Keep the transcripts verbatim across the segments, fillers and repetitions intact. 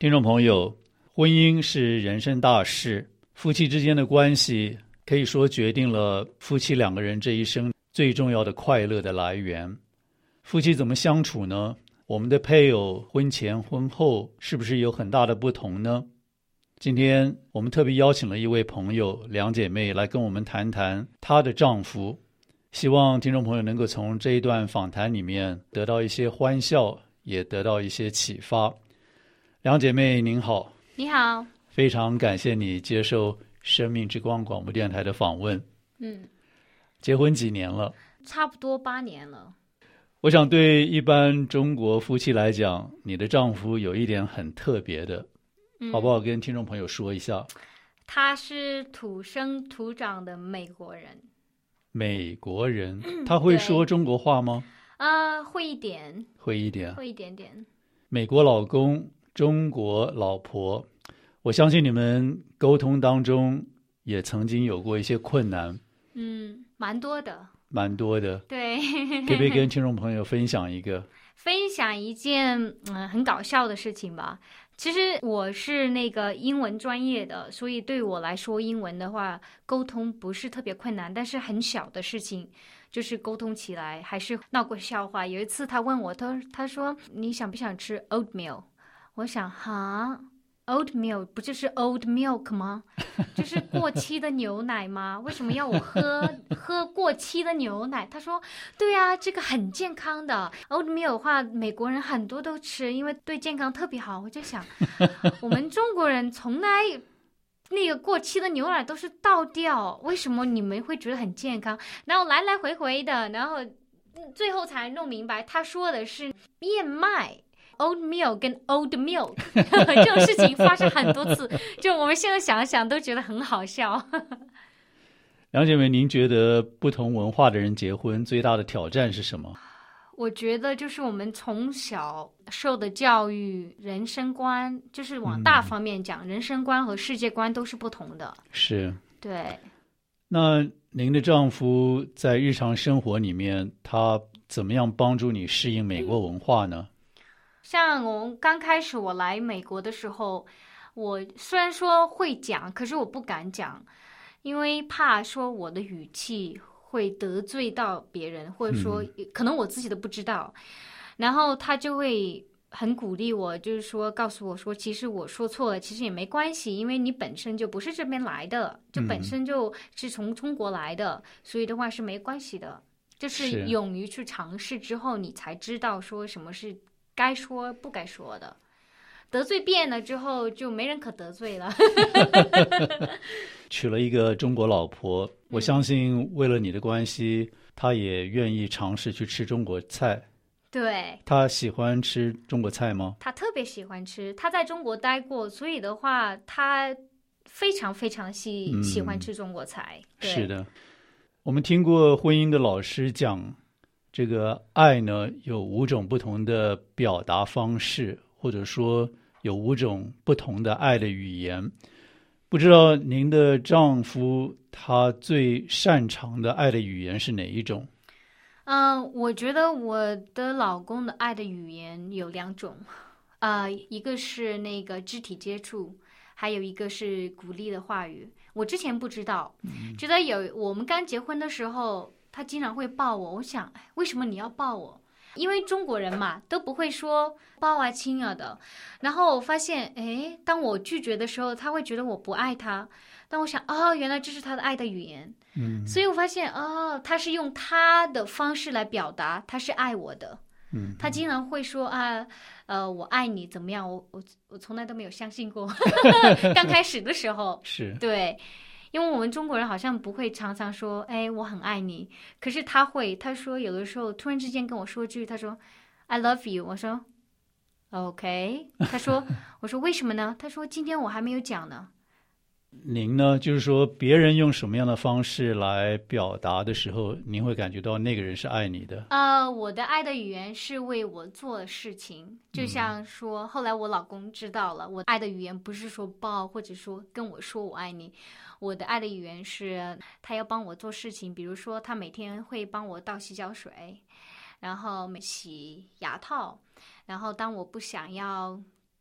听众朋友，婚姻是人生大事，夫妻之间的关系可以说决定了夫妻两个人这一生最重要的快乐的来源。夫妻怎么相处呢？我们的配偶婚前婚后是不是有很大的不同呢？今天我们特别邀请了一位朋友梁姐妹来跟我们谈谈她的丈夫，希望听众朋友能够从这一段访谈里面得到一些欢笑，也得到一些启发。梁姐妹您好。 你好， 非常感谢你接受生命之光广播电台的访问。 嗯， 结婚几年了？ 差不多八年了。 我想对一般中国夫妻来讲，你的丈夫有一点很特别的，嗯、好不好跟听众朋友说一下？ 他是土生土长的美国人。 美国人，他会说中国话吗？ 啊、呃，会一点， 会一点， 会一点点。 美国老公，中国老婆，我相信你们沟通当中也曾经有过一些困难。 嗯，蛮多的。 蛮多的。 对。 可不可以跟听众朋友分享一个？ 分享一件嗯很搞笑的事情吧。其实我是那个英文专业的，所以对我来说英文的话沟通不是特别困难，但是很小的事情就是沟通起来还是闹过笑话。有一次他问我，他他说你想不想吃 oatmeal？ 我想哈 oatmeal 不就是 old milk 吗？就是过期的牛奶吗？为什么要我喝喝过期的牛奶？他说对啊，这个很健康的 oatmeal 的话美国人很多都吃，因为对健康特别好。我就想我们中国人从来那个过期的牛奶都是倒掉，为什么你们会觉得很健康？然后来来回回的，然后最后才弄明白他说的是燕麦Old milk 跟 old milk 这种事情发生很多次，就我们现在想一想都觉得很好笑。 梁姐妹，您觉得不同文化的人结婚最大的挑战是什么？ 我觉得就是我们从小受的教育，人生观，就是往大方面讲、嗯、人生观和世界观都是不同的。 是。 对。 那您的丈夫在日常生活里面，他怎么样帮助你适应美国文化呢？嗯， 像我刚开始我来美国的时候，我虽然说会讲，可是我不敢讲，因为怕说我的语气会得罪到别人，或者说可能我自己都不知道。嗯、然后他就会很鼓励我，就是说告诉我说，其实我说错了，其实也没关系，因为你本身就不是这边来的，就本身就是从中国来的，嗯、所以的话是没关系的。就是勇于去尝试之后，你才知道说什么是该说不该说的，得罪遍了之后就没人可得罪了。 娶了一个中国老婆，我相信为了你的关系，他也愿意尝试去吃中国菜。 对。他喜欢吃中国菜吗？ 他特别喜欢吃，他在中国待过，所以的话他非常非常喜、嗯、喜欢吃中国菜。 是的。我们听过婚姻的老师讲，这个爱呢有五种不同的表达方式，或者说有五种不同的爱的语言。不知道您的丈夫他最擅长的爱的语言是哪一种？ 嗯、呃，我觉得我的老公的爱的语言有两种，呃，一个是那个肢体接触，还有一个是鼓励的话语。我之前不知道，觉得有我们刚结婚的时候他经常会抱我，我想为什么你要抱我？因为中国人嘛都不会说抱啊亲啊的。然后我发现诶，当我拒绝的时候他会觉得我不爱他，但我想哦，原来这是他的爱的语言。嗯，所以我发现哦，他是用他的方式来表达他是爱我的。嗯，他经常会说啊，呃，我爱你怎么样？我我我从来都没有相信过。刚开始的时候是对，因为我们中国人好像不会常常说，哎，我很爱你。可是他会，他说有的时候突然之间跟我说句，他说 I love you， 我说 OK， 他说我说为什么呢？他说今天我还没有讲呢。 您呢，就是说别人用什么样的方式来表达的时候，您会感觉到那个人是爱你的？ 呃，我的爱的语言是为我做事情，就像说、嗯、后来我老公知道了，我爱的语言不是说抱或者说跟我说我爱你，我的爱的语言是他要帮我做事情，比如说他每天会帮我倒洗脚水，然后洗牙套，然后当我不想要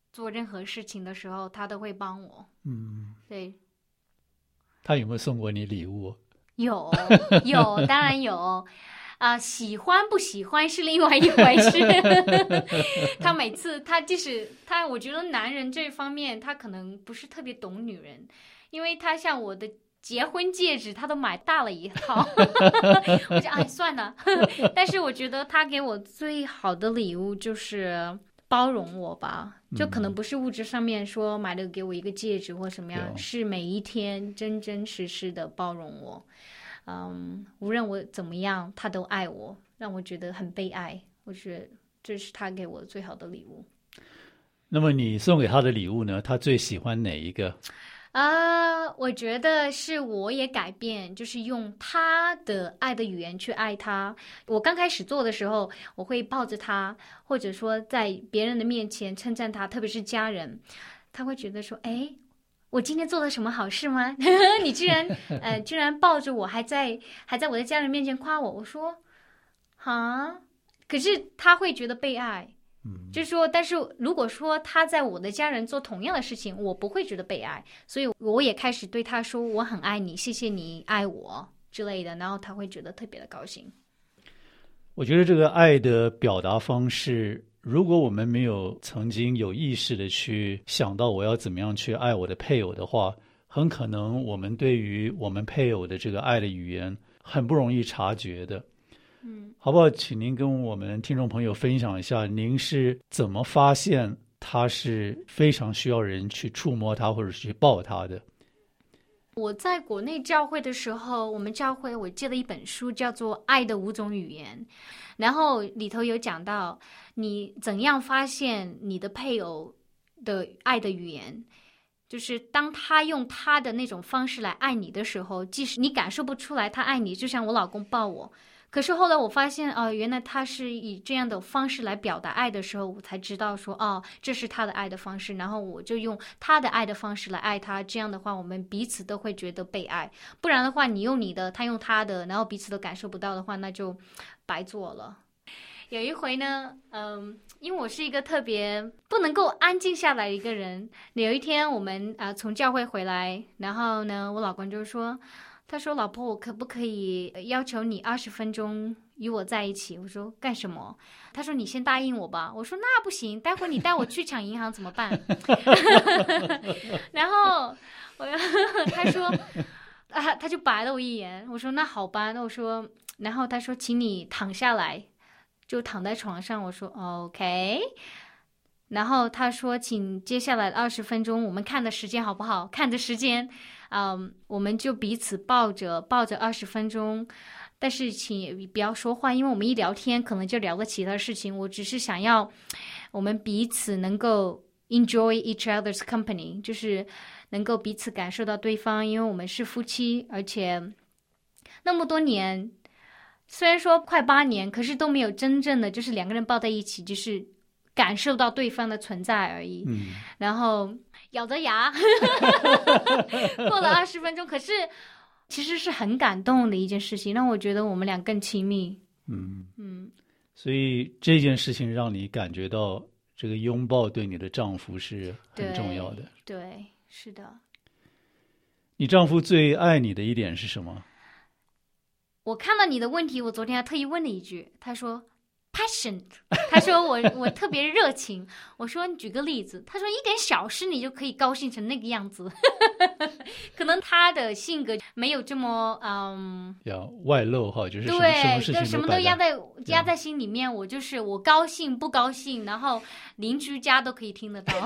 做任何事情的时候，他都会帮我。 嗯， 对。 他有没有送过你礼物？ 有有，当然有啊、呃，喜欢不喜欢是另外一回事。他每次他即使他，我觉得男人这方面他可能不是特别懂女人，因为他像我的结婚戒指他都买大了一套。我就哎算了。但是我觉得他给我最好的礼物就是包容我吧，就可能不是物质上面说买了给我一个戒指或什么样， 嗯、 是每一天真真实实的包容我。嗯，无论我怎么样，他都爱我，让我觉得很被爱。我觉得这是他给我最好的礼物。 那么你送给他的礼物呢？他最喜欢哪一个？ 啊、呃，我觉得是我也改变，就是用他的爱的语言去爱他。我刚开始做的时候，我会抱着他，或者说在别人的面前称赞他，特别是家人，他会觉得说：“哎，我今天做了什么好事吗？你居然呃，居然抱着我，还在还在我的家人面前夸我。”我说：“啊！”可是他会觉得被爱。 嗯， 就是说，但是如果说他在我的家人做同样的事情，我不会觉得被爱，所以我也开始对他说我很爱你，谢谢你爱我之类的，然后他会觉得特别的高兴。 我觉得这个爱的表达方式，如果我们没有曾经有意识的去想到我要怎么样去爱我的配偶的话，很可能我们对于我们配偶的这个爱的语言很不容易察觉的。 嗯， 好不好？请您跟我们听众朋友分享一下，您是怎么发现他是非常需要人去触摸他或者去抱他的？ 我在国内教会的时候，我们教会我借了一本书叫做《爱的五种语言》，然后里头有讲到你怎样发现你的配偶的爱的语言，就是当他用他的那种方式来爱你的时候，即使你感受不出来他爱你，就像我老公抱我，可是后来我发现哦，原来他是以这样的方式来表达爱的时候，我才知道说哦，这是他的爱的方式，然后我就用他的爱的方式来爱他，这样的话我们彼此都会觉得被爱。不然的话你用你的，他用他的，然后彼此都感受不到的话，那就白做了。有一回呢，嗯，因为我是一个特别不能够安静下来的一个人，有一天我们啊、呃、从教会回来，然后呢我老公就说，他说老婆，我可不可以要求你二十分钟与我在一起？我说干什么？他说你先答应我吧。我说那不行，待会你带我去抢银行怎么办？然后我他说啊，他就白了我一眼。我说那好吧，那我说，然后他说请你躺下来，就躺在床上。我说 OK。然后他说请接下来的二十分钟我们看的时间好不好？看着时间，嗯，我们就彼此抱着抱着二十分钟，但是请不要说话，因为我们一聊天可能就聊了其他事情。我只是想要我们彼此能够 enjoy each other's company， 就是能够彼此感受到对方，因为我们是夫妻，而且那么多年，虽然说快八年，可是都没有真正的就是两个人抱在一起，就是感受到对方的存在而已。 嗯， 然后咬着牙过了二十分钟，可是其实是很感动的一件事情，让我觉得我们俩更亲密。 嗯嗯， 所以这件事情让你感觉到这个拥抱对你的丈夫是很重要的。 对，对，是的。 你丈夫最爱你的一点是什么？ 我看到你的问题，我昨天还特意问了一句，他说passion， 他说我我特别热情。我说你举个例子，他说一点小事你就可以高兴成那个样子。可能他的性格没有这么嗯， 要外露哈，就是什么对， 什么事情就什么摆都压在压在心里面。我就是我高兴不高兴，然后邻居家都可以听得到。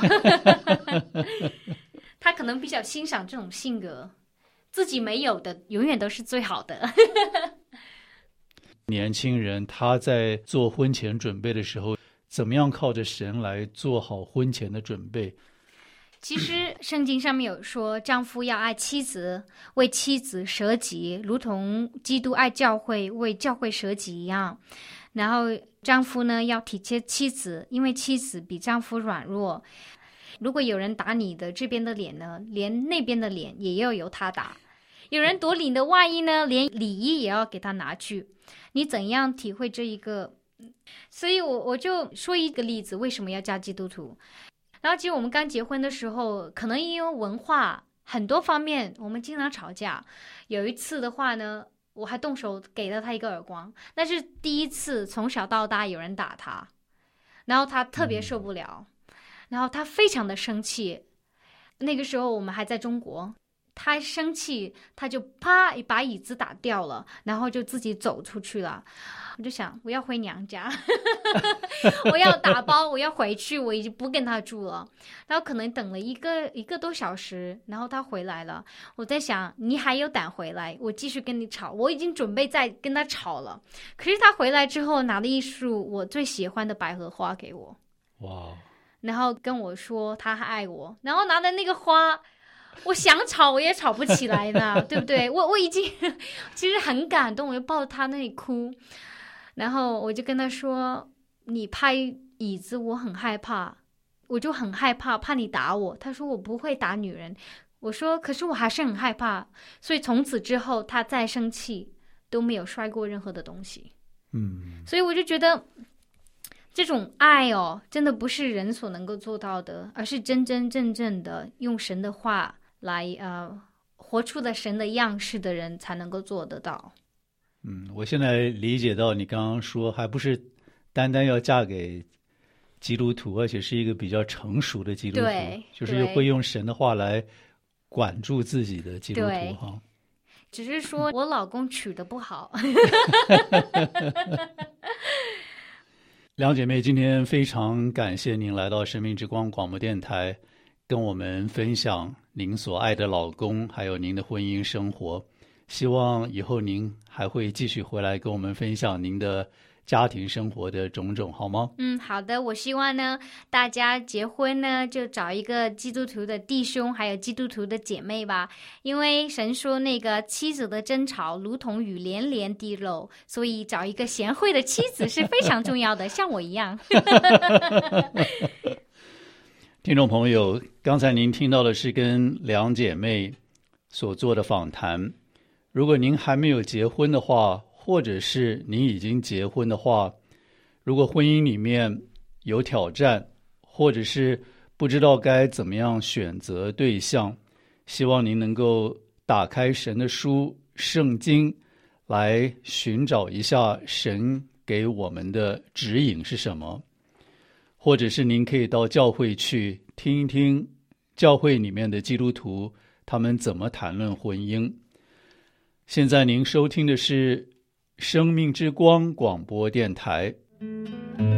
他可能比较欣赏这种性格，自己没有的永远都是最好的。 年轻人他在做婚前准备的时候，怎么样靠着神来做好婚前的准备？ 其实圣经上面有说，丈夫要爱妻子，为妻子舍己，如同基督爱教会，为教会舍己一样。然后丈夫呢要体贴妻子，因为妻子比丈夫软弱。如果有人打你的这边的脸呢，连那边的脸也要由他打。有人夺你的外衣呢，连里衣也要给他拿去。你怎样体会这一个？所以我我就说一个例子，为什么要嫁基督徒？ 然后其实我们刚结婚的时候，可能因为文化很多方面，我们经常吵架。有一次的话呢，我还动手给了他一个耳光，那是第一次从小到大有人打他，然后他特别受不了，嗯、然后他非常的生气。那个时候我们还在中国，他生气，他就啪把椅子打掉了，然后就自己走出去了。我就想，我要回娘家，我要打包，我要回去，我已经不跟他住了。然后可能等了一个一个多小时，然后他回来了。我在想，你还有胆回来，我继续跟你吵。我已经准备再跟他吵了，可是他回来之后拿了一束我最喜欢的百合花给我， 哇！ 然后跟我说他还爱我，然后拿的那个花。我想吵我也吵不起来呢，对不对？我我已经其实很感动，我就抱着他那里哭，然后我就跟他说：“你拍椅子，我很害怕，我就很害怕，怕你打我。”他说：“我不会打女人。”我说：“可是我还是很害怕。”所以从此之后，他再生气都没有摔过任何的东西。 嗯， 所以我就觉得。这种爱哦，真的不是人所能够做到的，而是真真正正的用神的话来呃活出了神的样式的人才能够做得到。 嗯，我现在理解到你刚刚说，还不是单单要嫁给基督徒，而且是一个比较成熟的基督徒， 对， 就是会用神的话来管住自己的基督徒哈。 只是说我老公娶的不好。 两姐妹，今天非常感谢您来到生命之光广播电台，跟我们分享您所爱的老公，还有您的婚姻生活。希望以后您还会继续回来跟我们分享您的家庭生活的种种，好吗？ 嗯，好的。我希望呢，大家结婚呢，就找一个基督徒的弟兄，还有基督徒的姐妹吧。因为神说那个妻子的争吵如同雨连连地漏，所以找一个贤惠的妻子是非常重要的，像我一样。 听众朋友，刚才您听到的是跟两姐妹所做的访谈。如果您还没有结婚的话，或者是您已经结婚的话，如果婚姻里面有挑战，或者是不知道该怎么样选择对象，希望您能够打开神的书圣经，来寻找一下神给我们的指引是什么。或者是您可以到教会去听一听教会里面的基督徒他们怎么谈论婚姻。现在您收听的是生命之光广播电台。